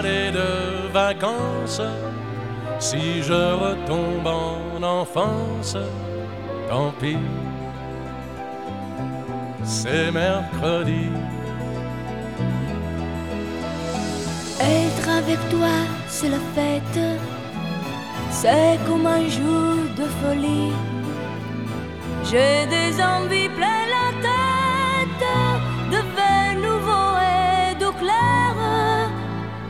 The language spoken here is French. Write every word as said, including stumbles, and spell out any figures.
aller de vacances. Si je retombe en enfance, tant pis, c'est mercredi. Être avec toi, c'est la fête, c'est comme un jour de folie. J'ai des envies pleines